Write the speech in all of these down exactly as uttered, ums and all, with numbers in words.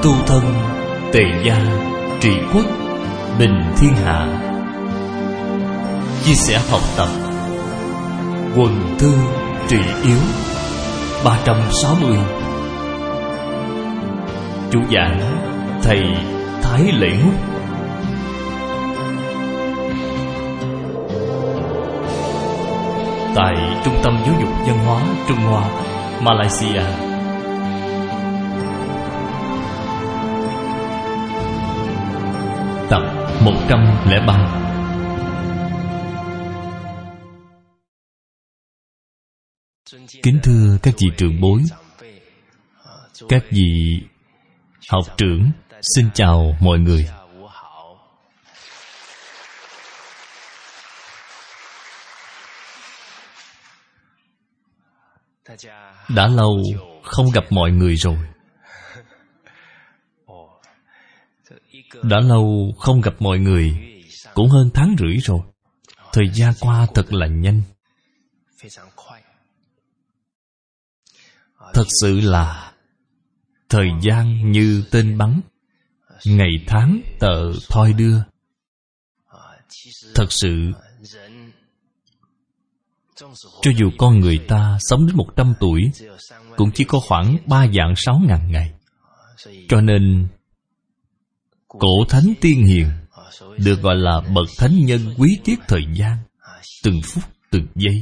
tu thân, tề gia, trị quốc, bình thiên hạ. Chia sẻ học tập, quần thư trị yếu. Ba trăm sáu mươi. Chủ giảng thầy Thái Lễ Ngúc. Tại Trung tâm Giáo dục Văn hóa Trung Hoa, Malaysia. Tập một trăm lẻ ba. Kính thưa các vị trưởng bối, các vị học trưởng, xin chào mọi người. Đã lâu không gặp mọi người rồi. Đã lâu không gặp mọi người, cũng hơn tháng rưỡi rồi. Thời gian qua thật là nhanh. Thật sự là thời gian như tên bắn, ngày tháng tợ thoi đưa. Thật sự, cho dù con người ta sống đến một trăm tuổi, cũng chỉ có khoảng ba vạn sáu ngàn ngày. Cho nên, cổ thánh tiên hiền được gọi là bậc thánh nhân quý tiếc thời gian, từng phút từng giây.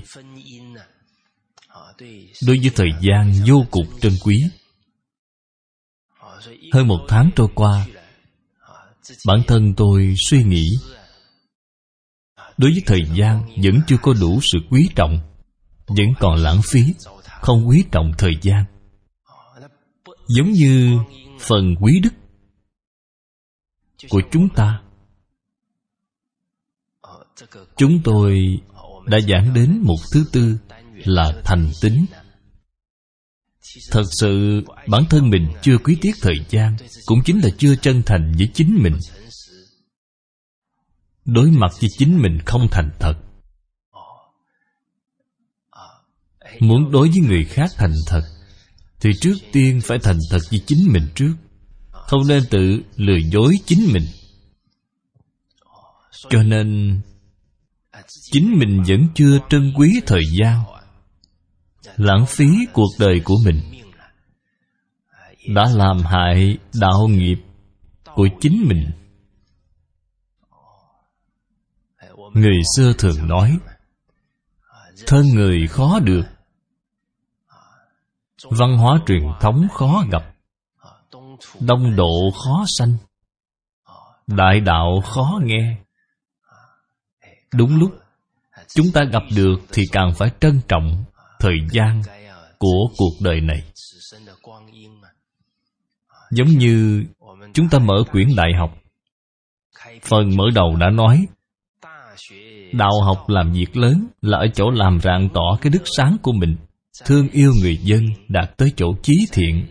Đối với thời gian vô cùng trân quý. Hơn một tháng trôi qua, bản thân tôi suy nghĩ, đối với thời gian vẫn chưa có đủ sự quý trọng, vẫn còn lãng phí, không quý trọng thời gian. Giống như phần quý đức của chúng ta. Chúng tôi đã giảng đến mục thứ tư là thành tín. Thật sự bản thân mình chưa quý tiếc thời gian, cũng chính là chưa chân thành với chính mình. Đối mặt với chính mình không thành thật. Muốn đối với người khác thành thật, thì trước tiên phải thành thật với chính mình trước. Không nên tự lừa dối chính mình. Cho nên chính mình vẫn chưa trân quý thời gian, lãng phí cuộc đời của mình, đã làm hại đạo nghiệp của chính mình. Người xưa thường nói, thân người khó được, văn hóa truyền thống khó gặp, đông độ khó sanh, đại đạo khó nghe. Đúng lúc chúng ta gặp được thì càng phải trân trọng thời gian của cuộc đời này. Giống như chúng ta mở quyển đại học, phần mở đầu đã nói, đạo học làm việc lớn là ở chỗ làm rạng tỏ cái đức sáng của mình, thương yêu người dân, đạt tới chỗ chí thiện.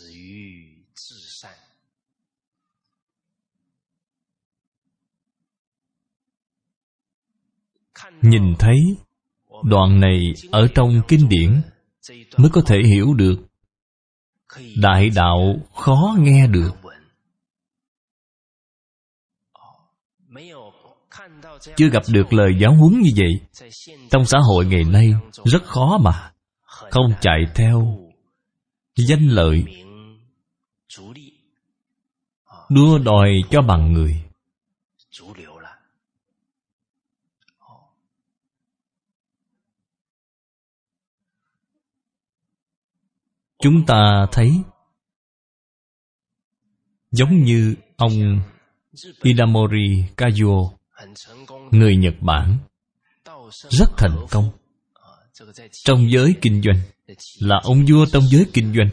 Nhìn thấy đoạn này ở trong kinh điển mới có thể hiểu được đại đạo khó nghe được. Chưa gặp được lời giáo huấn như vậy, trong xã hội ngày nay rất khó mà không chạy theo danh lợi, đua đòi cho bằng người. Chúng ta thấy giống như ông Inamori Kazuo, người Nhật Bản, rất thành công trong giới kinh doanh, là ông vua trong giới kinh doanh.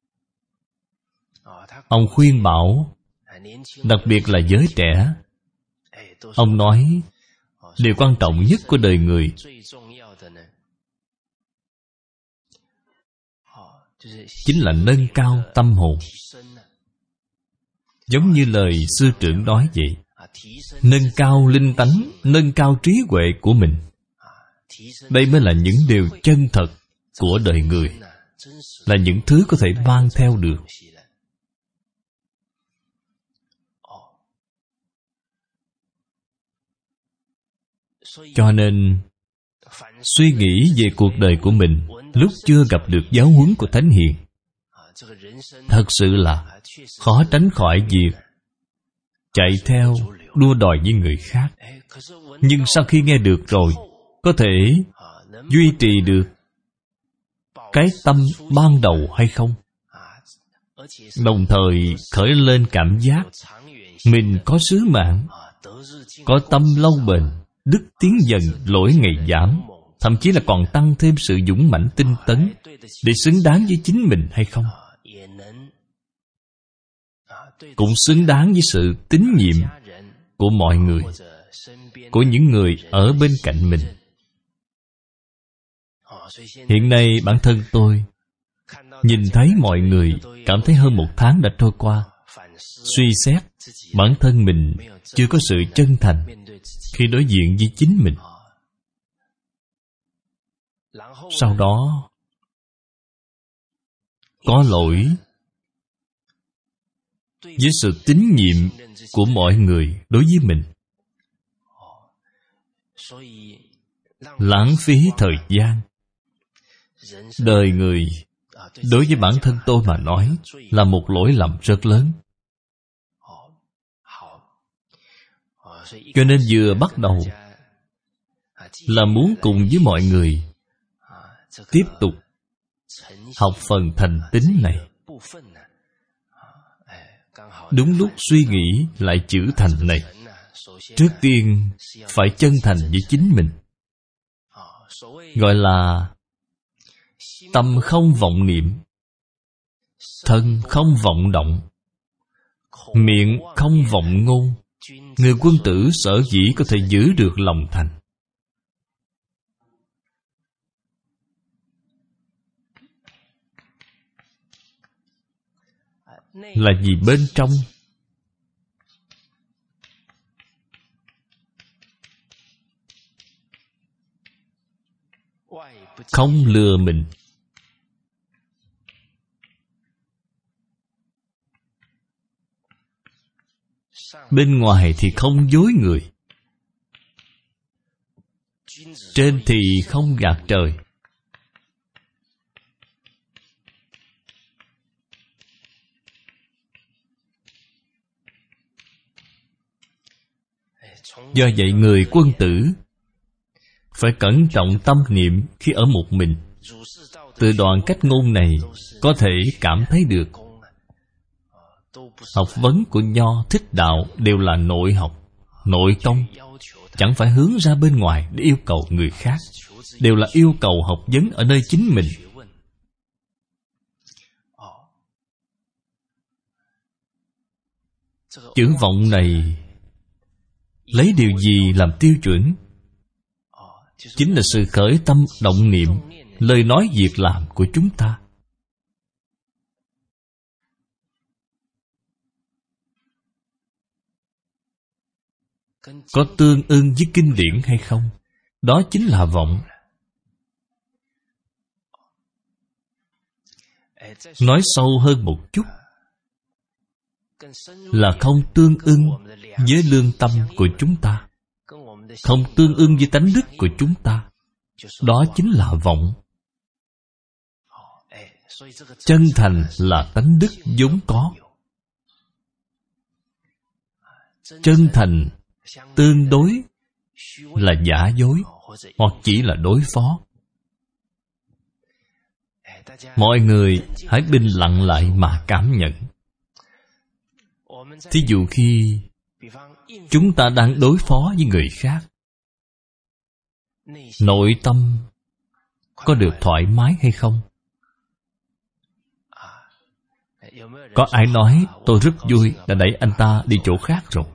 Ông khuyên bảo, đặc biệt là giới trẻ, ông nói, điều quan trọng nhất của đời người chính là nâng cao tâm hồn. Giống như lời sư trưởng nói vậy, nâng cao linh tánh, nâng cao trí huệ của mình. Đây mới là những điều chân thật của đời người, là những thứ có thể mang theo được. Cho nên suy nghĩ về cuộc đời của mình lúc chưa gặp được giáo huấn của Thánh Hiền, thật sự là khó tránh khỏi việc chạy theo đua đòi với người khác. Nhưng sau khi nghe được rồi, có thể duy trì được cái tâm ban đầu hay không? Đồng thời khởi lên cảm giác mình có sứ mạng, có tâm lâu bền, đức tiến dần, lỗi ngày giảm, thậm chí là còn tăng thêm sự dũng mãnh tinh tấn để xứng đáng với chính mình hay không? Cũng xứng đáng với sự tín nhiệm của mọi người, của những người ở bên cạnh mình. Hiện nay bản thân tôi nhìn thấy mọi người, cảm thấy hơn một tháng đã trôi qua, suy xét bản thân mình chưa có sự chân thành khi đối diện với chính mình. Sau đó có lỗi với sự tín nhiệm của mọi người đối với mình, lãng phí thời gian. Đời người đối với bản thân tôi mà nói là một lỗi lầm rất lớn. Cho nên vừa bắt đầu là muốn cùng với mọi người tiếp tục học phần thành tín này. Đúng lúc suy nghĩ lại chữ thành này, trước tiên phải chân thành với chính mình. Gọi là tâm không vọng niệm, thân không vọng động, miệng không vọng ngôn. Người quân tử sở dĩ có thể giữ được lòng thành, là vì bên trong không lừa mình. Bên ngoài thì không dối người, trên thì không gạt trời. Do vậy người quân tử phải cẩn trọng tâm niệm khi ở một mình. Từ đoạn cách ngôn này có thể cảm thấy được học vấn của Nho, Thích Đạo đều là nội học, nội công, chẳng phải hướng ra bên ngoài để yêu cầu người khác, đều là yêu cầu học vấn ở nơi chính mình. Chữ vọng này lấy điều gì làm tiêu chuẩn? Chính là sự khởi tâm động niệm, lời nói việc làm của chúng ta. Có tương ưng với kinh điển hay không? Đó chính là vọng. Nói sâu hơn một chút là không tương ưng với lương tâm của chúng ta, không tương ưng với tánh đức của chúng ta. Đó chính là vọng. Chân thành là tánh đức vốn có. Chân thành tương đối là giả dối, hoặc chỉ là đối phó. Mọi người hãy bình lặng lại mà cảm nhận. Thí dụ khi chúng ta đang đối phó với người khác, nội tâm có được thoải mái hay không? Có ai nói tôi rất vui đã đẩy anh ta đi chỗ khác rồi?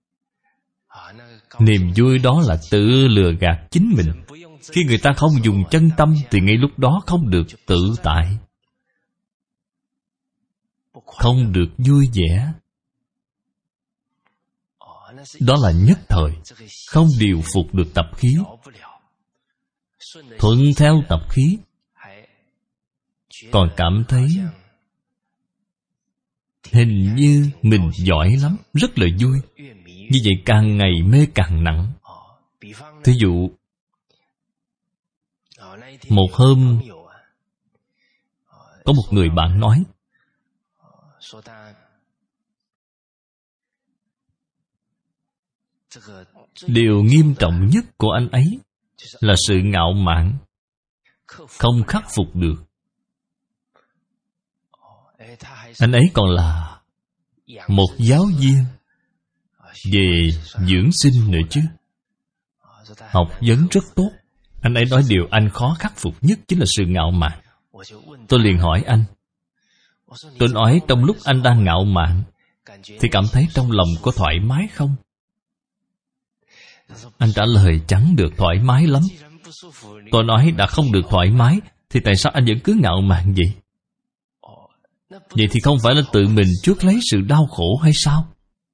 Niềm vui đó là tự lừa gạt chính mình. Khi người ta không dùng chân tâm thì ngay lúc đó không được tự tại, không được vui vẻ. Đó là nhất thời, không điều phục được tập khí. Thuận theo tập khí, còn cảm thấy hình như mình giỏi lắm, rất là vui. Như vậy càng ngày mê càng nặng. Thí dụ, một hôm có một người bạn nói, điều nghiêm trọng nhất của anh ấy là sự ngạo mạn, không khắc phục được. Anh ấy còn là một giáo viên về dưỡng sinh nữa chứ. Học vấn rất tốt. Anh ấy nói điều anh khó khắc phục nhất chính là sự ngạo mạn. Tôi liền hỏi anh, tôi nói trong lúc anh đang ngạo mạn thì cảm thấy trong lòng có thoải mái không? Anh trả lời chẳng được thoải mái lắm. Tôi nói đã không được thoải mái thì tại sao anh vẫn cứ ngạo mạn vậy? Vậy thì không phải là tự mình chuốc lấy sự đau khổ hay sao?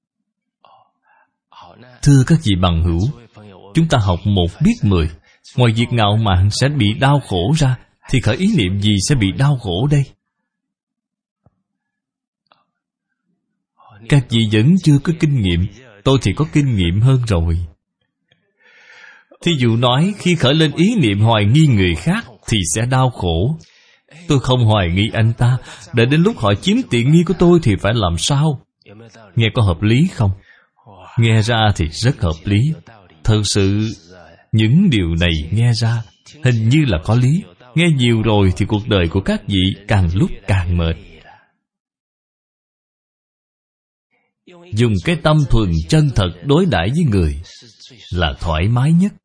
Thưa các vị bằng hữu, chúng ta học một biết mười. Ngoài việc ngạo mạn sẽ bị đau khổ ra, thì khởi ý niệm gì sẽ bị đau khổ đây? Các vị vẫn chưa có kinh nghiệm. Tôi thì có kinh nghiệm hơn rồi. Thí dụ nói, khi khởi lên ý niệm hoài nghi người khác thì sẽ đau khổ. Tôi không hoài nghi anh ta, đợi đến lúc họ chiếm tiện nghi của tôi thì phải làm sao? Nghe có hợp lý không? Nghe ra thì rất hợp lý. Thật sự, những điều này nghe ra hình như là có lý. Nghe nhiều rồi thì cuộc đời của các vị càng lúc càng mệt. Dùng cái tâm thuần chân thật đối đãi với người là thoải mái nhất,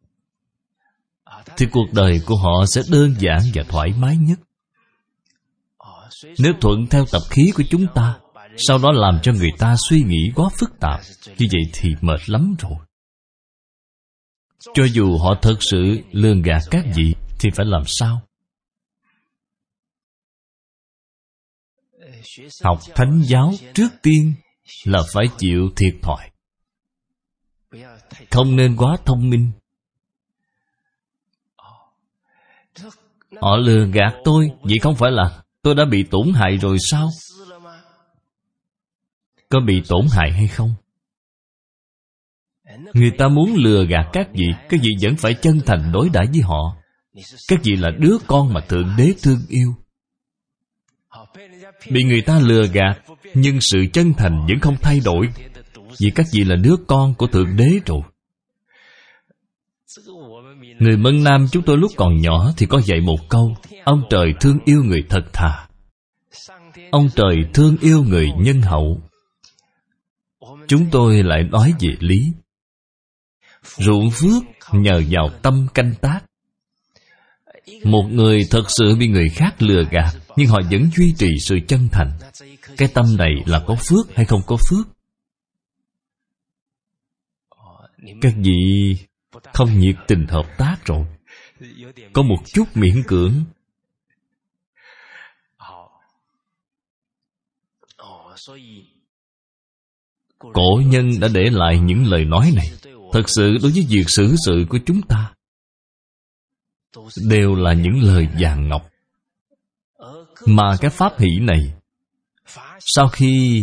thì cuộc đời của họ sẽ đơn giản và thoải mái nhất. Nếu thuận theo tập khí của chúng ta, sau đó làm cho người ta suy nghĩ quá phức tạp, như vậy thì mệt lắm rồi. Cho dù họ thật sự lường gạt các vị thì phải làm sao? Học thánh giáo trước tiên là phải chịu thiệt thòi. Không nên quá thông minh. Họ lừa gạt tôi, vậy không phải là tôi đã bị tổn hại rồi sao? Có bị tổn hại hay không? Người ta muốn lừa gạt các vị, các vị vẫn phải chân thành đối đãi với họ. Các vị là đứa con mà Thượng Đế thương yêu. Bị người ta lừa gạt, nhưng sự chân thành vẫn không thay đổi, vì các vị là đứa con của Thượng Đế rồi. Người Mân Nam chúng tôi lúc còn nhỏ thì có dạy một câu: ông trời thương yêu người thật thà, ông trời thương yêu người nhân hậu. Chúng tôi lại nói về lý. Ruộng phước nhờ vào tâm canh tác. Một người thật sự bị người khác lừa gạt, nhưng họ vẫn duy trì sự chân thành. Cái tâm này là có phước hay không có phước? Các vị không nhiệt tình hợp tác rồi, có một chút miễn cưỡng. Cổ nhân đã để lại những lời nói này. Thật sự đối với việc xử sự của chúng ta đều là những lời vàng ngọc. Mà cái pháp hỷ này, sau khi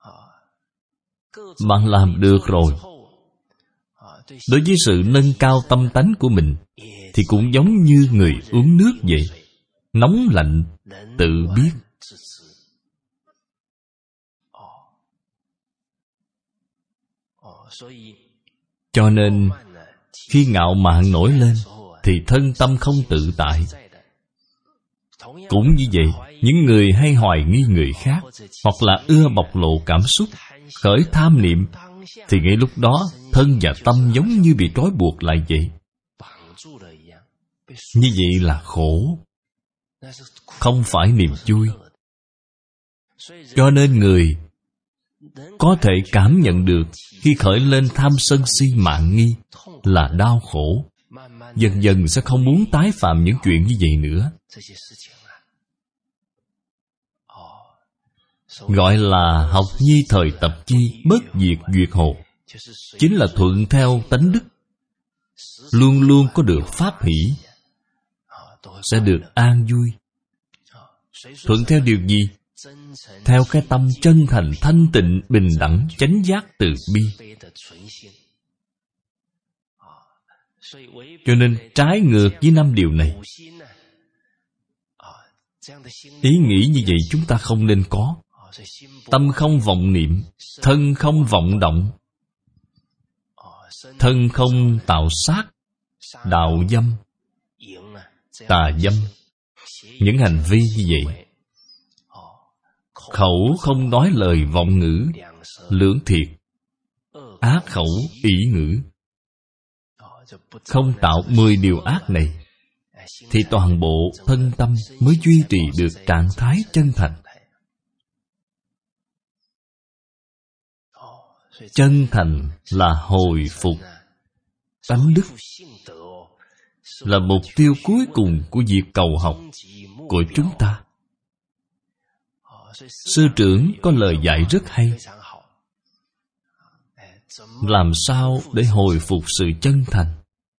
bạn làm được rồi, đối với sự nâng cao tâm tánh của mình thì cũng giống như người uống nước vậy, nóng lạnh tự biết. Cho nên khi ngạo mạn nổi lên thì thân tâm không tự tại. Cũng như vậy, những người hay hoài nghi người khác, hoặc là ưa bộc lộ cảm xúc, khởi tham niệm, thì ngay lúc đó thân và tâm giống như bị trói buộc lại vậy. Như vậy là khổ, không phải niềm vui. Cho nên người có thể cảm nhận được khi khởi lên tham sân si mạn nghi là đau khổ, dần dần sẽ không muốn tái phạm những chuyện như vậy nữa. Gọi là học nhi thời tập chi, bất diệt duyệt hồ, chính là thuận theo tánh đức, luôn luôn có được pháp hỷ, sẽ được an vui. Thuận theo điều gì? Theo cái tâm chân thành, thanh tịnh, bình đẳng, chánh giác, từ bi. Cho nên trái ngược với năm điều này. Ý nghĩ như vậy chúng ta không nên có. Tâm không vọng niệm, thân không vọng động, thân không tạo sát, đạo dâm, tà dâm. Những hành vi như vậy. Khẩu không nói lời vọng ngữ, lưỡng thiệt, ác khẩu, ỷ ngữ. Không tạo mười điều ác này, thì toàn bộ thân tâm mới duy trì được trạng thái chân thành. Chân thành là hồi phục tánh đức, là mục tiêu cuối cùng của việc cầu học của chúng ta. Sư trưởng có lời dạy rất hay. Làm sao để hồi phục sự chân thành?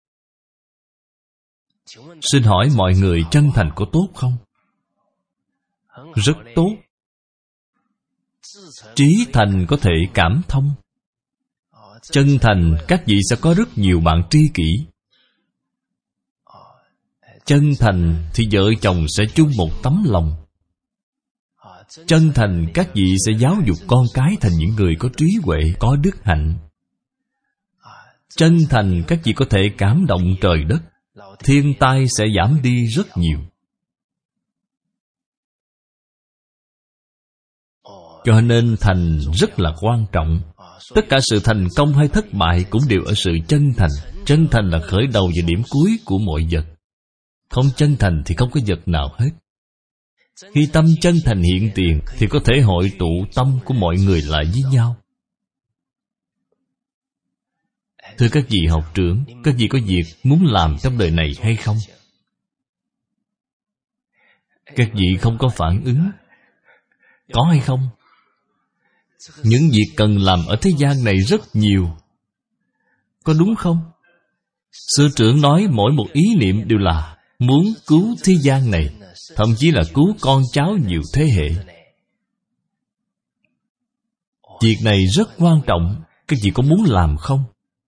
Xin hỏi mọi người chân thành có tốt không? Rất tốt. Trí thành có thể cảm thông. Chân thành các vị sẽ có rất nhiều bạn tri kỷ. Chân thành thì vợ chồng sẽ chung một tấm lòng. Chân thành các vị sẽ giáo dục con cái thành những người có trí huệ, có đức hạnh. Chân thành các vị có thể cảm động trời đất. Thiên tai sẽ giảm đi rất nhiều. Cho nên thành rất là quan trọng. Tất cả sự thành công hay thất bại cũng đều ở sự chân thành. Chân thành là khởi đầu và điểm cuối của mọi vật. Không chân thành thì không có vật nào hết. Khi tâm chân thành hiện tiền thì có thể hội tụ tâm của mọi người lại với nhau. Thưa các vị học trưởng, các vị có việc muốn làm trong đời này hay không? Các vị không có phản ứng. Có hay không? Những việc cần làm ở thế gian này rất nhiều. Có đúng không? Sư trưởng nói mỗi một ý niệm đều là muốn cứu thế gian này, thậm chí là cứu con cháu nhiều thế hệ. Việc này rất quan trọng. Các vị có muốn làm không?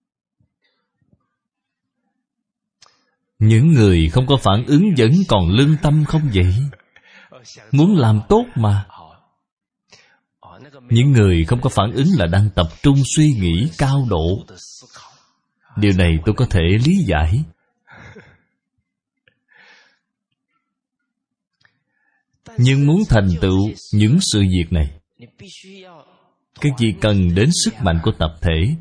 Những người không có phản ứng vẫn còn lương tâm không vậy? Muốn làm tốt mà. Những người không có phản ứng là đang tập trung suy nghĩ cao độ. Điều này tôi có thể lý giải. Nhưng muốn thành tựu những sự việc này, các vị cần đến sức mạnh của tập thể.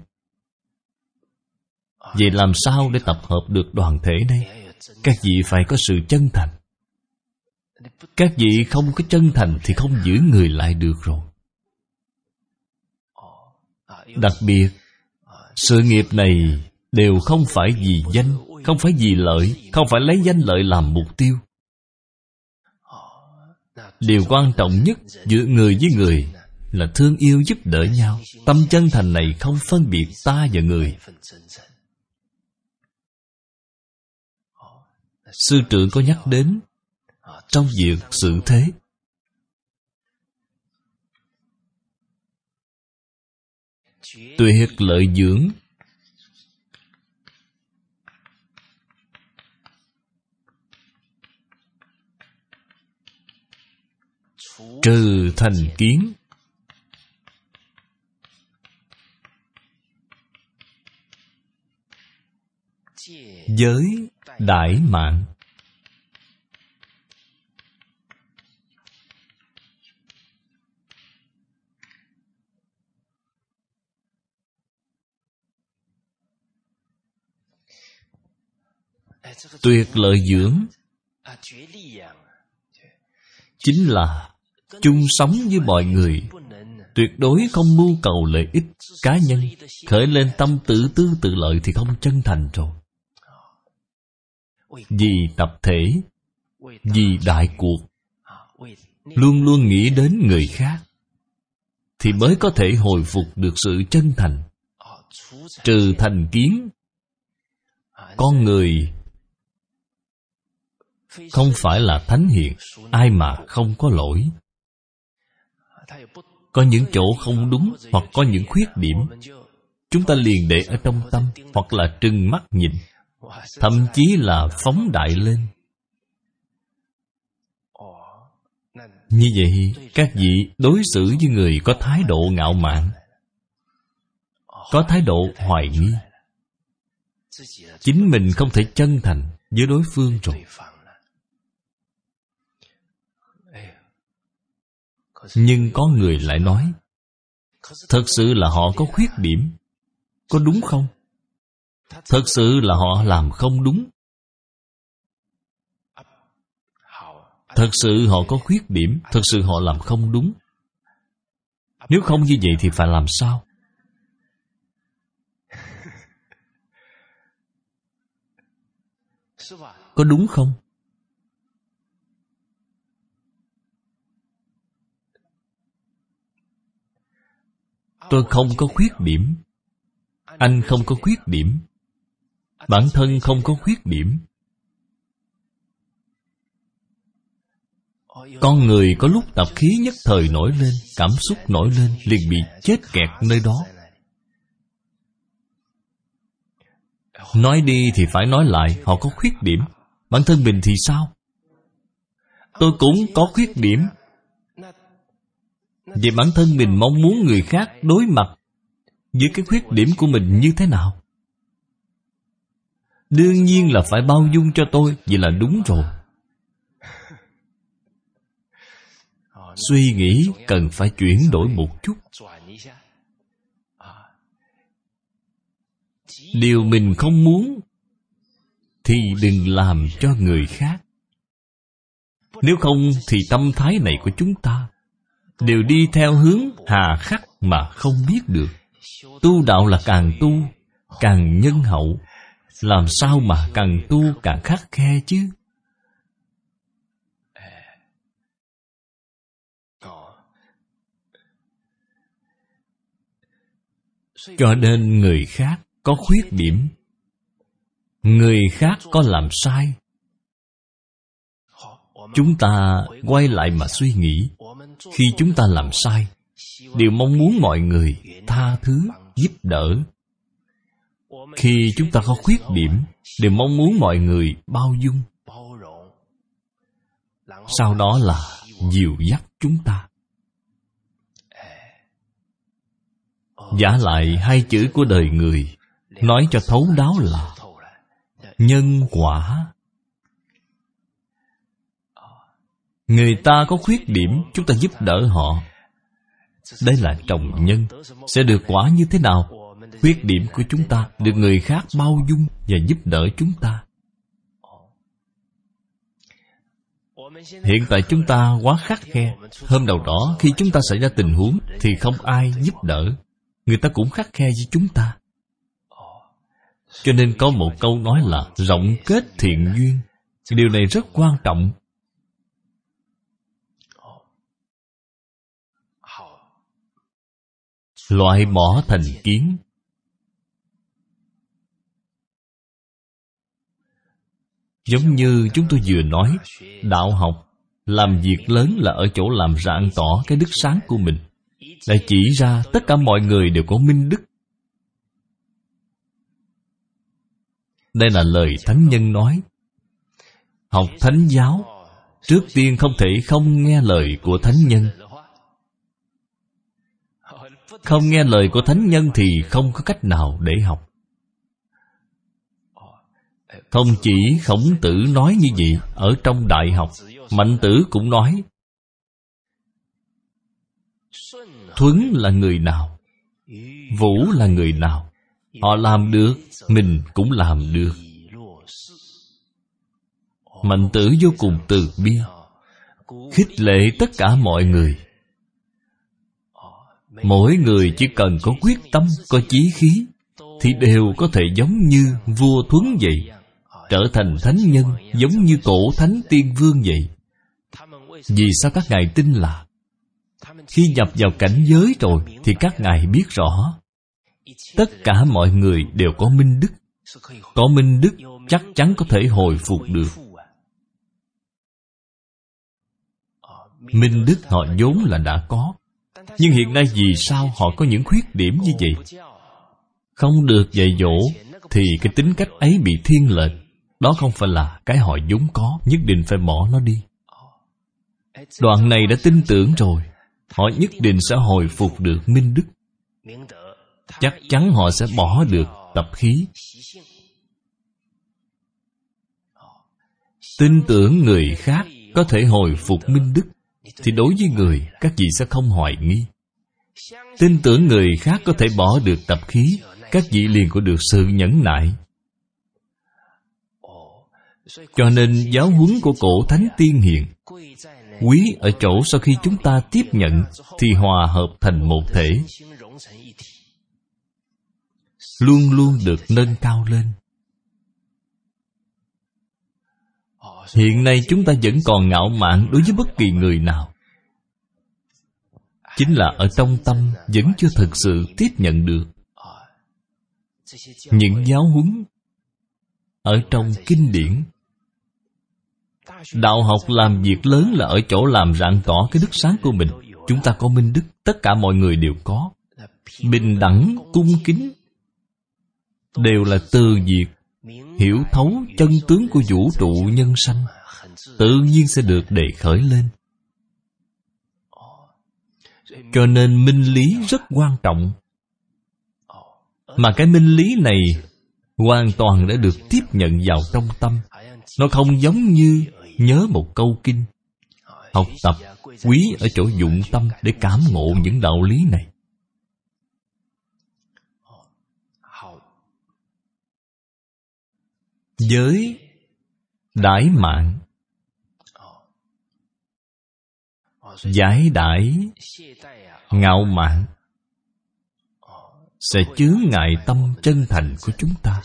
Vậy làm sao để tập hợp được đoàn thể này? Các vị phải có sự chân thành. Các vị không có chân thành thì không giữ người lại được rồi. Đặc biệt, sự nghiệp này đều không phải vì danh, không phải vì lợi, không phải lấy danh lợi làm mục tiêu. Điều quan trọng nhất giữa người với người là thương yêu giúp đỡ nhau. Tâm chân thành này không phân biệt ta và người. Sư trưởng có nhắc đến trong việc xử thế. Tuyệt lợi dưỡng, trừ thành kiến. Giới đại mạng. Tuyệt lợi dưỡng chính là chung sống với mọi người, tuyệt đối không mưu cầu lợi ích cá nhân. Khởi lên tâm tự tư tự lợi thì không chân thành rồi. Vì tập thể, vì đại cuộc, luôn luôn nghĩ đến người khác, thì mới có thể hồi phục được sự chân thành. Trừ thành kiến. Con người không phải là thánh hiền, ai mà không có lỗi. Có những chỗ không đúng hoặc có những khuyết điểm, chúng ta liền để ở trong tâm hoặc là trừng mắt nhìn. thậm chí là phóng đại lên. Như vậy, các vị đối xử với người có thái độ ngạo mạn, có thái độ hoài nghi, chính mình không thể chân thành với đối phương rồi. Nhưng có người lại nói, thật sự là họ có khuyết điểm, có đúng không? Thật sự là họ làm không đúng. Thật sự họ có khuyết điểm, thật sự họ làm không đúng. Nếu không như vậy thì phải làm sao? Có đúng không? Tôi không có khuyết điểm, anh không có khuyết điểm, bản thân không có khuyết điểm. Con người có lúc tập khí nhất thời nổi lên, cảm xúc nổi lên, liền bị chết kẹt nơi đó. Nói đi thì phải nói lại, họ có khuyết điểm. Bản thân mình thì sao? Tôi cũng có khuyết điểm. Vậy bản thân mình mong muốn người khác đối mặt với cái khuyết điểm của mình như thế nào? Đương nhiên là phải bao dung cho tôi, vậy là đúng rồi. Suy nghĩ cần phải chuyển đổi một chút. Điều mình không muốn thì đừng làm cho người khác. Nếu không thì tâm thái này của chúng ta đều đi theo hướng hà khắc mà không biết được. Tu đạo là càng tu càng nhân hậu, làm sao mà càng tu càng khắt khe chứ? Cho nên người khác có khuyết điểm, người khác có làm sai, chúng ta quay lại mà suy nghĩ. Khi chúng ta làm sai, đều mong muốn mọi người tha thứ, giúp đỡ. Khi chúng ta có khuyết điểm, đều mong muốn mọi người bao dung. Sau đó là dìu dắt chúng ta. Vả lại hai chữ của đời người nói cho thấu đáo là nhân quả. Người ta có khuyết điểm, chúng ta giúp đỡ họ. Đây là trồng nhân. Sẽ được quả như thế nào? Khuyết điểm của chúng ta được người khác bao dung và giúp đỡ chúng ta. Hiện tại chúng ta quá khắt khe. Hôm đầu đó khi chúng ta xảy ra tình huống thì không ai giúp đỡ, người ta cũng khắt khe với chúng ta. Cho nên có một câu nói là rộng kết thiện duyên. Điều này rất quan trọng. Loại bỏ thành kiến. Giống như chúng tôi vừa nói, đạo học làm việc lớn là ở chỗ làm rạng tỏ cái đức sáng của mình, lại chỉ ra tất cả mọi người đều có minh đức. Đây là lời Thánh Nhân nói. Học Thánh giáo, trước tiên không thể không nghe lời của Thánh Nhân. Không nghe lời của Thánh Nhân thì không có cách nào để học. Không chỉ Khổng Tử nói như vậy, ở trong Đại học, Mạnh Tử cũng nói. Thuấn là người nào? Vũ là người nào? Họ làm được, mình cũng làm được. Mạnh Tử vô cùng từ bi, khích lệ tất cả mọi người. Mỗi người chỉ cần có quyết tâm, có chí khí, thì đều có thể giống như vua Thuấn vậy, trở thành thánh nhân, giống như cổ thánh tiên vương vậy. Vì sao các ngài tin là khi nhập vào cảnh giới rồi thì các ngài biết rõ tất cả mọi người đều có minh đức. Có minh đức chắc chắn có thể hồi phục được. Minh đức họ vốn là đã có, nhưng hiện nay vì sao họ có những khuyết điểm như vậy? Không được dạy dỗ thì cái tính cách ấy bị thiên lệch. Đó không phải là cái họ vốn có, nhất định phải bỏ nó đi. Đoạn này đã tin tưởng rồi, họ nhất định sẽ hồi phục được minh đức. Chắc chắn họ sẽ bỏ được tập khí. Tin tưởng người khác có thể hồi phục minh đức, thì đối với người, các vị sẽ không hoài nghi. Tin tưởng người khác có thể bỏ được tập khí, các vị liền có được sự nhẫn nại. Cho nên giáo huấn của cổ thánh tiên hiền quý ở chỗ sau khi chúng ta tiếp nhận thì hòa hợp thành một thể, luôn luôn được nâng cao lên. Hiện nay chúng ta vẫn còn ngạo mạn đối với bất kỳ người nào, chính là ở trong tâm vẫn chưa thực sự tiếp nhận được những giáo huấn ở trong kinh điển. Đạo học làm việc lớn là ở chỗ làm rạng tỏ cái đức sáng của mình. Chúng ta có minh đức, tất cả mọi người đều có. Bình đẳng, cung kính đều là từ việc hiểu thấu chân tướng của vũ trụ nhân sanh, tự nhiên sẽ được đề khởi lên. Cho nên minh lý rất quan trọng. Mà cái minh lý này hoàn toàn đã được tiếp nhận vào trong tâm. Nó không giống như nhớ một câu kinh. Học tập quý ở chỗ dụng tâm để cảm ngộ những đạo lý này. Giới đãi mạng, giải đãi ngạo mạn sẽ chướng ngại tâm chân thành của chúng ta.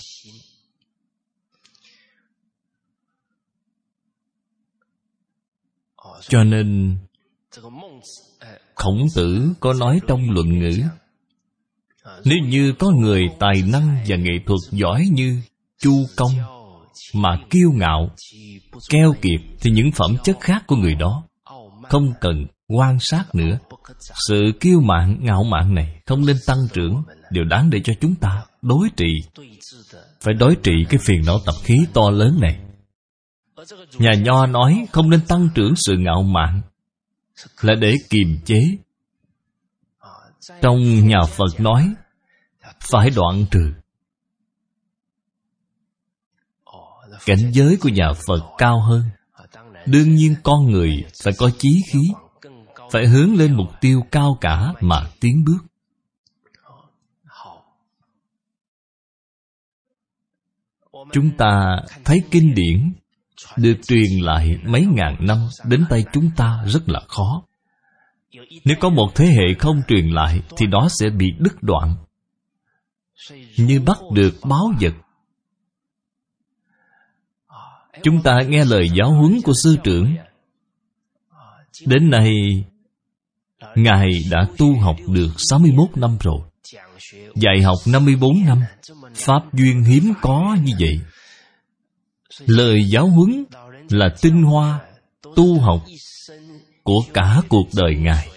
Cho nên Khổng Tử có nói trong Luận Ngữ, nếu như có người tài năng và nghệ thuật giỏi như Chu Công mà kiêu ngạo, keo kiệt, thì những phẩm chất khác của người đó không cần quan sát nữa. Sự kiêu mạn, ngạo mạn này không nên tăng trưởng, đều đáng để cho chúng ta đối trị. Phải đối trị cái phiền não tập khí to lớn này. Nhà Nho nói không nên tăng trưởng sự ngạo mạn, là để kiềm chế. Trong nhà Phật nói phải đoạn trừ. Cảnh giới của nhà Phật cao hơn. Đương nhiên con người phải có chí khí, phải hướng lên mục tiêu cao cả mà tiến bước. Chúng ta thấy kinh điển được truyền lại mấy ngàn năm đến tay chúng ta rất là khó. Nếu có một thế hệ không truyền lại thì đó sẽ bị đứt đoạn, như bắt được báo vật. Chúng ta nghe lời giáo huấn của sư trưởng. Đến nay Ngài đã tu học được sáu mươi mốt năm rồi, dạy học năm mươi bốn năm. Pháp duyên hiếm có như vậy. Lời giáo huấn là tinh hoa tu học của cả cuộc đời Ngài.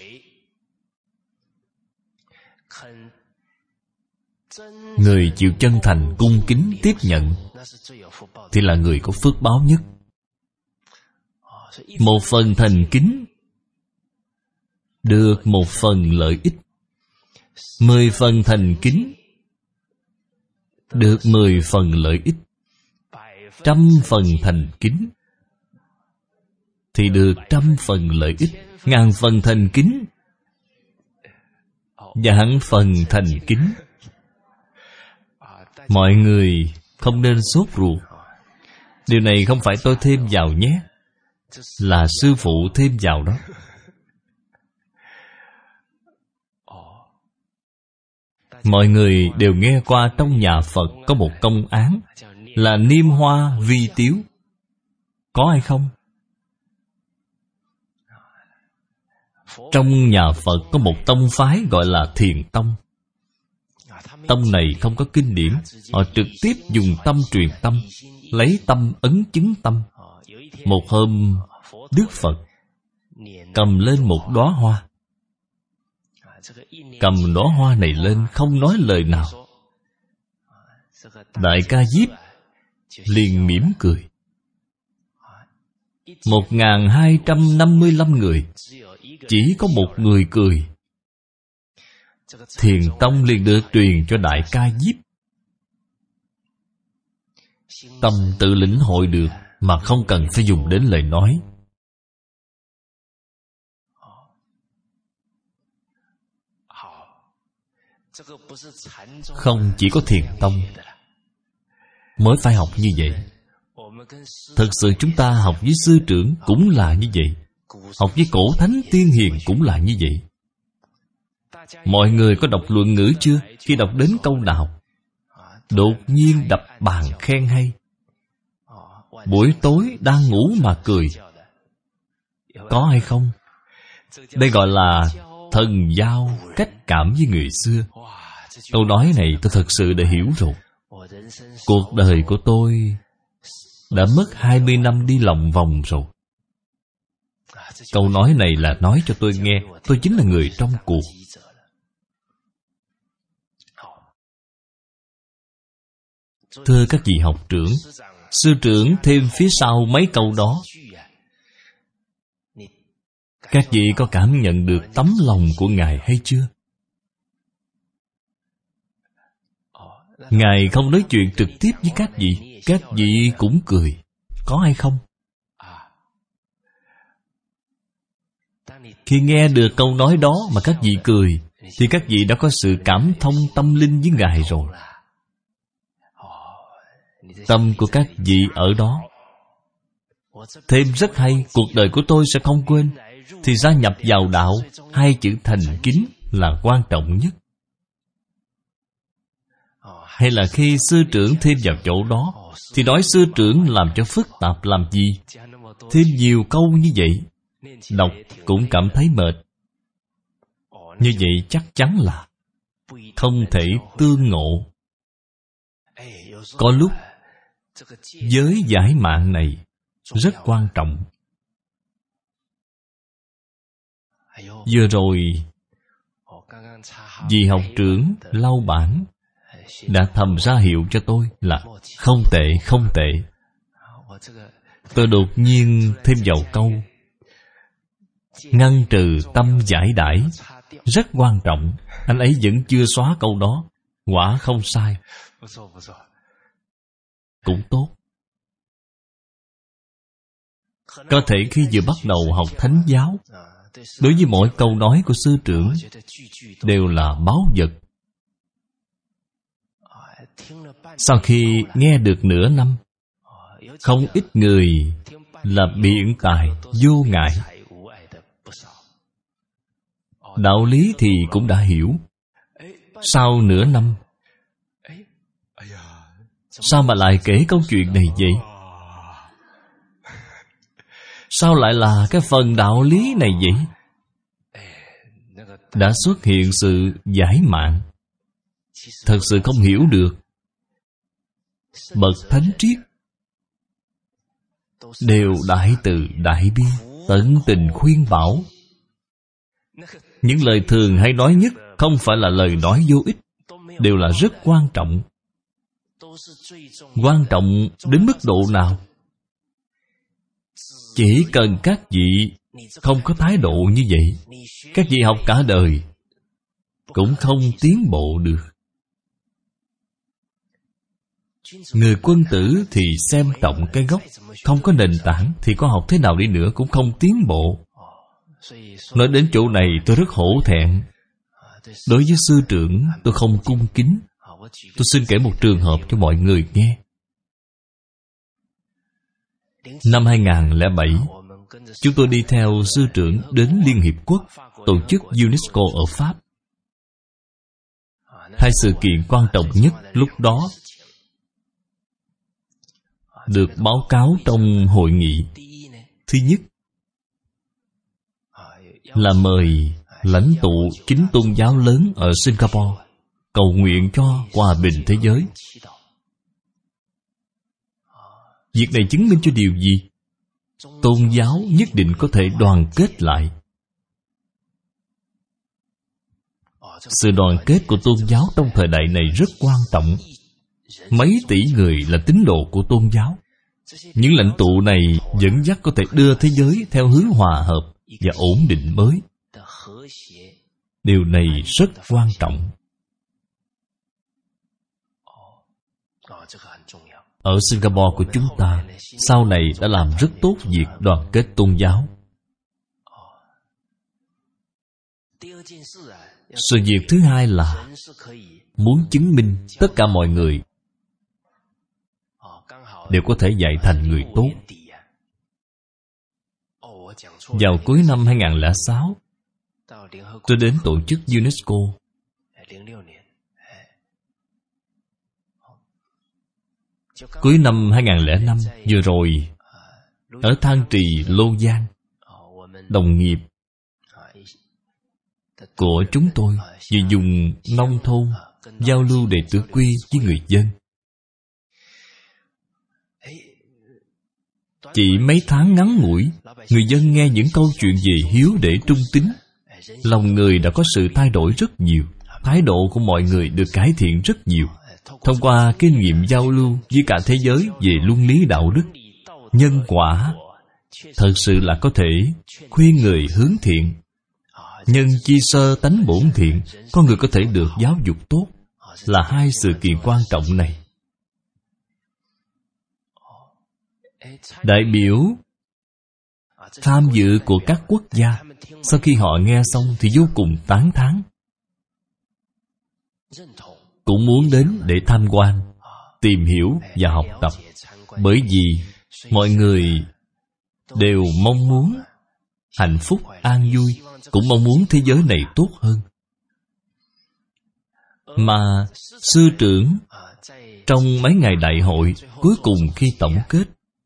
Người chịu chân thành cung kính tiếp nhận thì là người có phước báo nhất. Một phần thành kính được một phần lợi ích. Mười phần thành kính được mười phần lợi ích. Trăm phần thành kính thì được trăm phần lợi ích. Ngàn phần thành kính, vạn phần thành kính. Mọi người không nên sốt ruột. Điều này không phải tôi thêm vào nhé, là sư phụ thêm vào đó. Mọi người đều nghe qua trong nhà Phật có một công án là niêm hoa vi tiếu. Có hay không? Trong nhà Phật có một tông phái gọi là Thiền Tông. Tông này không có kinh điển, họ trực tiếp dùng tâm truyền tâm, lấy tâm ấn chứng tâm. Một hôm, Đức Phật cầm lên một đóa hoa. Cầm đóa hoa này lên không nói lời nào, Đại Ca Diếp liền mỉm cười. Một ngàn hai trăm năm mươi lăm người, chỉ có một người cười. Thiền tông liền được truyền cho Đại Ca Diếp. Tâm tự lĩnh hội được, mà không cần phải dùng đến lời nói. Không chỉ có thiền tông mới phải học như vậy. Thật sự chúng ta học với sư trưởng cũng là như vậy. Học với cổ thánh tiên hiền cũng là như vậy. Mọi người có đọc luận ngữ chưa? Khi đọc đến câu nào, đột nhiên đập bàn khen hay. Buổi tối đang ngủ mà cười, có hay không? Đây gọi là thần giao cách cảm với người xưa. Câu nói này tôi thật sự đã hiểu rồi. Cuộc đời của tôi đã mất hai mươi năm đi lòng vòng rồi. Câu nói này là nói cho tôi nghe, tôi chính là người trong cuộc. Thưa các vị học trưởng, sư trưởng thêm phía sau mấy câu đó. Các vị có cảm nhận được tấm lòng của Ngài hay chưa? Ngài không nói chuyện trực tiếp với các vị, các vị cũng cười, có hay không? Khi nghe được câu nói đó mà các vị cười, thì các vị đã có sự cảm thông tâm linh với Ngài rồi. Tâm của các vị ở đó. Thêm rất hay, cuộc đời của tôi sẽ không quên. Thì gia nhập vào đạo, hai chữ thành kính là quan trọng nhất. Hay là khi sư trưởng thêm vào chỗ đó, thì nói sư trưởng làm cho phức tạp làm gì? Thêm nhiều câu như vậy, đọc cũng cảm thấy mệt. Như vậy chắc chắn là không thể tương ngộ. Có lúc giới giải mạng này rất quan trọng. Vừa rồi vị học trưởng lau bản đã thầm ra hiệu cho tôi là không tệ, không tệ. Tôi đột nhiên thêm vào câu ngăn trừ tâm giải đãi, rất quan trọng. Anh ấy vẫn chưa xóa câu đó. Quả không sai. Cũng tốt. Có thể khi vừa bắt đầu học thánh giáo, đối với mỗi câu nói của sư trưởng đều là báu vật. Sau khi nghe được nửa năm, không ít người là biện tài vô ngại. Đạo lý thì cũng đã hiểu. Sau nửa năm, sao mà lại kể câu chuyện này vậy? Sao lại là cái phần đạo lý này vậy? Đã xuất hiện sự giải mạng. Thật sự không hiểu được. Bậc thánh triết đều đại từ đại bi, tận tình khuyên bảo. Những lời thường hay nói nhất không phải là lời nói vô ích, đều là rất quan trọng. Quan trọng đến mức độ nào? Chỉ cần các vị không có thái độ như vậy, các vị học cả đời cũng không tiến bộ được. Người quân tử thì xem trọng cái gốc, không có nền tảng thì có học thế nào đi nữa cũng không tiến bộ. Nói đến chỗ này tôi rất hổ thẹn. Đối với sư trưởng tôi không cung kính. Tôi xin kể một trường hợp cho mọi người nghe. Năm hai không không bảy, chúng tôi đi theo sư trưởng đến Liên Hiệp Quốc, tổ chức UNESCO ở Pháp. Hai sự kiện quan trọng nhất lúc đó được báo cáo trong hội nghị. Thứ nhất là mời lãnh tụ chính tôn giáo lớn ở Singapore cầu nguyện cho hòa bình thế giới. Việc này chứng minh cho điều gì? Tôn giáo nhất định có thể đoàn kết lại. Sự đoàn kết của tôn giáo trong thời đại này rất quan trọng. mấy tỷ người là tín đồ của tôn giáo. Những lãnh tụ này dẫn dắt có thể đưa thế giới theo hướng hòa hợp và ổn định mới. Điều này rất quan trọng. Ở Singapore của chúng ta, sau này đã làm rất tốt việc đoàn kết tôn giáo. Sự việc thứ hai là muốn chứng minh tất cả mọi người đều có thể dạy thành người tốt. Vào cuối năm hai không không sáu, tôi đến tổ chức UNESCO. Cuối năm hai không không năm vừa rồi, ở Thang Trì, Lô Giang, đồng nghiệp của chúng tôi vừa dùng nông thôn giao lưu đệ tử quy với người dân. Chỉ mấy tháng ngắn ngủi, người dân nghe những câu chuyện về hiếu để trung tín, lòng người đã có sự thay đổi rất nhiều. Thái độ của mọi người được cải thiện rất nhiều. Thông qua kinh nghiệm giao lưu với cả thế giới về luân lý đạo đức, nhân quả, thật sự là có thể khuyên người hướng thiện. Nhân chi sơ tánh bổn thiện, con người có thể được giáo dục tốt, là hai sự kiện quan trọng này. Đại biểu tham dự của các quốc gia, sau khi họ nghe xong thì vô cùng tán thán, cũng muốn đến để tham quan, tìm hiểu và học tập. Bởi vì mọi người đều mong muốn hạnh phúc, an vui, cũng mong muốn thế giới này tốt hơn. Mà sư trưởng trong mấy ngày đại hội, cuối cùng khi tổng kết,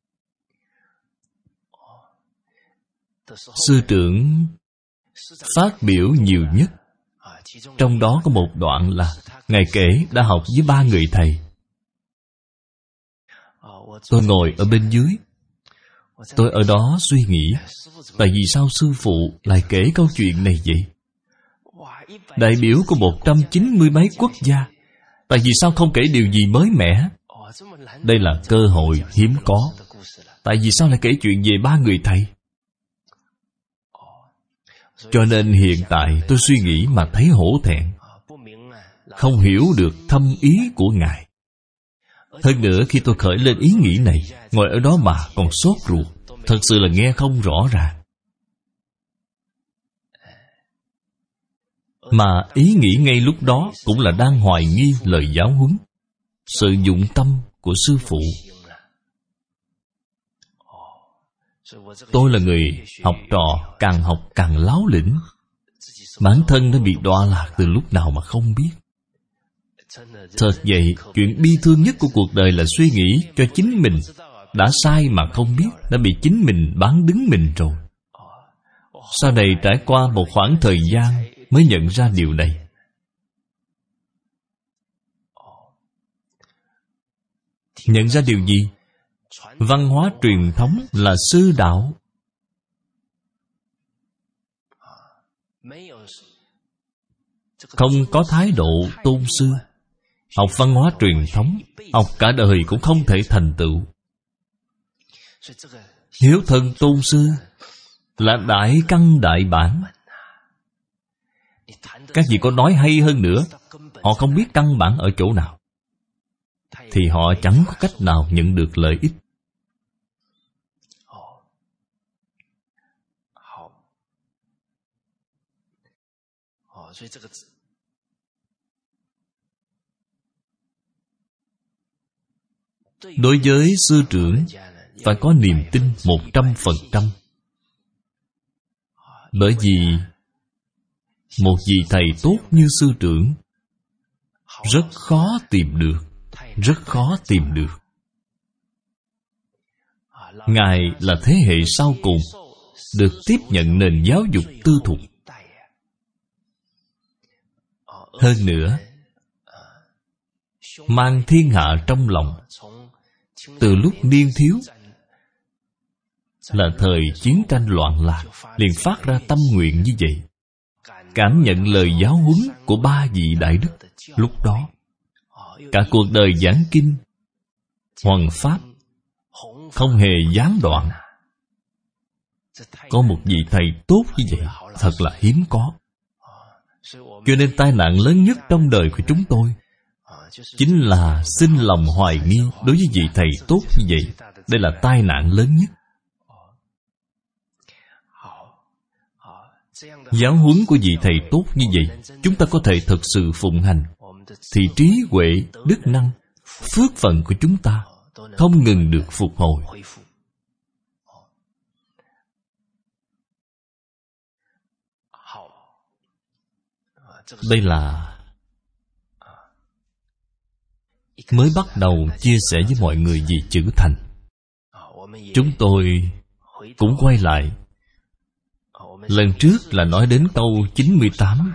sư trưởng phát biểu nhiều nhất. Trong đó có một đoạn là Ngài kể đã học với ba người thầy. Tôi ngồi ở bên dưới, tôi ở đó suy nghĩ, tại vì sao sư phụ lại kể câu chuyện này vậy? Đại biểu của một trăm chín mươi mấy quốc gia, tại vì sao không kể điều gì mới mẻ? Đây là cơ hội hiếm có. Tại vì sao lại kể chuyện về ba người thầy? Cho nên hiện tại tôi suy nghĩ mà thấy hổ thẹn, không hiểu được thâm ý của Ngài. Hơn nữa khi tôi khởi lên ý nghĩ này, ngồi ở đó mà còn sốt ruột, thật sự là nghe không rõ ràng. Mà ý nghĩ ngay lúc đó cũng là đang hoài nghi lời giáo huấn, sự dụng tâm của sư phụ. Tôi là người học trò, càng học càng láo lĩnh. Bản thân đã bị đọa lạc từ lúc nào mà không biết. Thật vậy, chuyện bi thương nhất của cuộc đời là suy nghĩ cho chính mình đã sai mà không biết, đã bị chính mình bán đứng mình rồi. Sau này trải qua một khoảng thời gian mới nhận ra điều này. Nhận ra điều gì? Văn hóa truyền thống là sư đạo. Không có thái độ tôn sư, học văn hóa truyền thống, học cả đời cũng không thể thành tựu. Hiếu thân tôn sư là đại căn đại bản. Các vị có nói hay hơn nữa, họ không biết căn bản ở chỗ nào, thì họ chẳng có cách nào nhận được lợi ích. Đối với sư trưởng, phải có niềm tin một trăm phần trăm. Bởi vì một vị thầy tốt như sư trưởng rất khó tìm được, rất khó tìm được. Ngài là thế hệ sau cùng được tiếp nhận nền giáo dục tư thục. Hơn nữa, mang thiên hạ trong lòng. Từ lúc niên thiếu, là thời chiến tranh loạn lạc, liền phát ra tâm nguyện như vậy. Cảm nhận lời giáo huấn của ba vị đại đức lúc đó, cả cuộc đời giảng kinh hoằng pháp không hề gián đoạn. Có một vị thầy tốt như vậy thật là hiếm có. Cho nên tai nạn lớn nhất trong đời của chúng tôi chính là sinh lòng hoài nghi đối với vị thầy tốt như vậy. Đây là tai nạn lớn nhất. Giáo huấn của vị thầy tốt như vậy, chúng ta có thể thực sự phụng hành, thì trí huệ, đức năng, phước phận của chúng ta không ngừng được phục hồi. Đây là mới bắt đầu chia sẻ với mọi người về chữ thành. Chúng tôi cũng quay lại. Lần trước là nói đến câu chín mươi tám.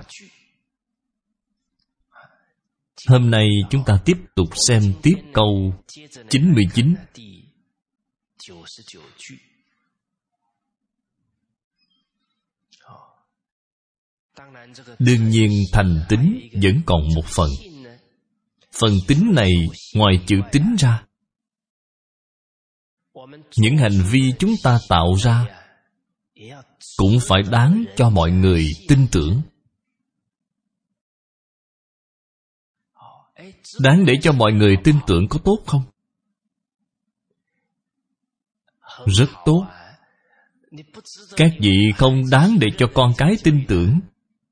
Hôm nay chúng ta tiếp tục xem tiếp câu chín mươi chín. Đương nhiên thành tính vẫn còn một phần. Phần tính này ngoài chữ tính ra, những hành vi chúng ta tạo ra cũng phải đáng cho mọi người tin tưởng. Đáng để cho mọi người tin tưởng có tốt không? Rất tốt. Các vị không đáng để cho con cái tin tưởng,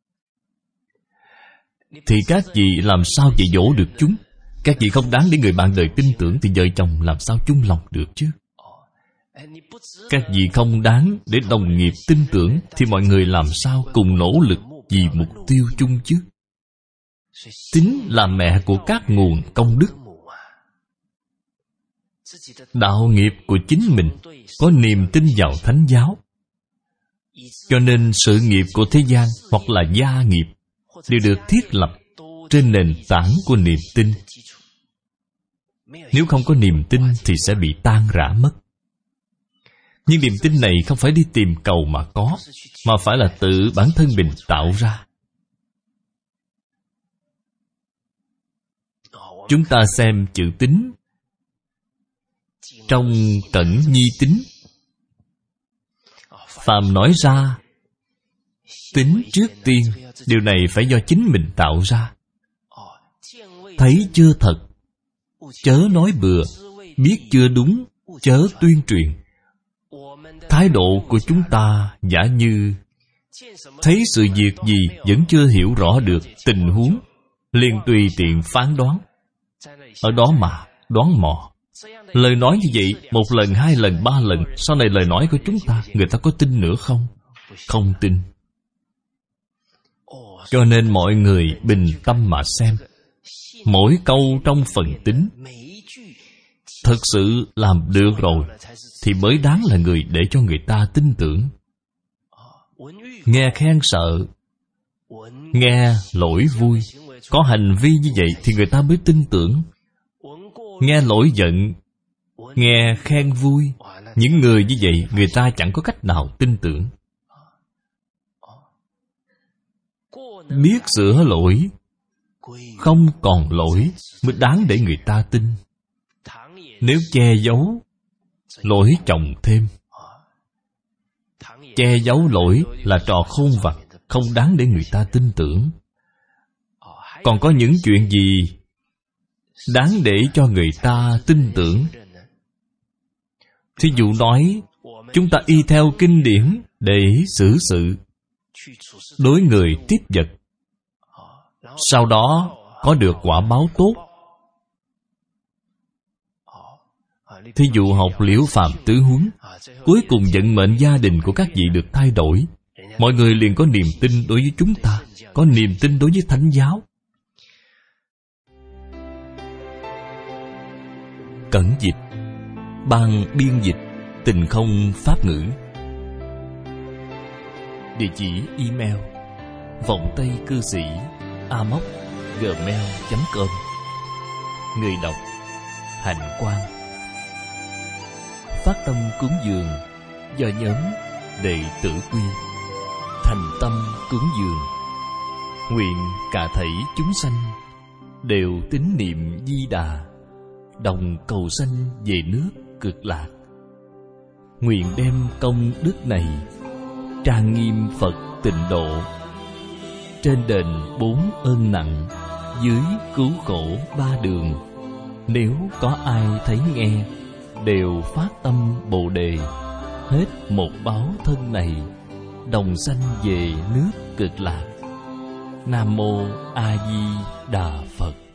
thì các vị làm sao dạy dỗ được chúng? Các vị không đáng để người bạn đời tin tưởng, thì vợ chồng làm sao chung lòng được chứ? Các vị không đáng để đồng nghiệp tin tưởng, thì mọi người làm sao cùng nỗ lực vì mục tiêu chung chứ? Tính là mẹ của các nguồn công đức. Đạo nghiệp của chính mình có niềm tin vào thánh giáo, cho nên sự nghiệp của thế gian hoặc là gia nghiệp đều được thiết lập trên nền tảng của niềm tin. Nếu không có niềm tin thì sẽ bị tan rã mất. Nhưng niềm tin này không phải đi tìm cầu mà có, mà phải là tự bản thân mình tạo ra. Chúng ta xem chữ tính. Trong Cẩn Nhi Tính, phàm nói ra tính trước tiên, điều này phải do chính mình tạo ra. Thấy chưa thật, chớ nói bừa. Biết chưa đúng, chớ tuyên truyền. Thái độ của chúng ta giả như thấy sự việc gì vẫn chưa hiểu rõ được tình huống, liền tùy tiện phán đoán. Ở đó mà đoán mò. Lời nói như vậy một lần, hai lần, ba lần, sau này lời nói của chúng ta người ta có tin nữa không? Không tin. Cho nên mọi người bình tâm mà xem. Mỗi câu trong phần tính thực sự làm được rồi thì mới đáng là người để cho người ta tin tưởng. Nghe khen sợ, nghe lỗi vui, có hành vi như vậy thì người ta mới tin tưởng. Nghe lỗi giận, nghe khen vui, những người như vậy người ta chẳng có cách nào tin tưởng. Biết sửa lỗi, không còn lỗi mới đáng để người ta tin. Nếu che giấu, lỗi chồng thêm. Che giấu lỗi là trò khôn vặt, không đáng để người ta tin tưởng. Còn có những chuyện gì đáng để cho người ta tin tưởng? Thí dụ nói, chúng ta y theo kinh điển để xử sự, đối người tiếp vật, sau đó có được quả báo tốt. Thí dụ học Liễu Phàm Tứ Huấn, cuối cùng vận mệnh gia đình của các vị được thay đổi. Mọi người liền có niềm tin đối với chúng ta, có niềm tin đối với thánh giáo. Cẩn dịch, ban biên dịch Tình Không Pháp Ngữ. Địa chỉ email vọng tây cư sĩ a m o c gmail chấm com. Người đọc Hạnh Quang. Phát tâm cúng dường do nhóm Đệ Tử Quy. Thành tâm cúng dường, nguyện cả thảy chúng sanh đều tín niệm Di Đà, đồng cầu sanh về nước Cực Lạc. Nguyện đem công đức này trang nghiêm Phật Tịnh Độ, trên đền bốn ơn nặng, dưới cứu khổ ba đường. Nếu có ai thấy nghe, đều phát tâm Bồ Đề, hết một báo thân này, đồng sanh về nước Cực Lạc. Nam Mô A Di Đà Phật.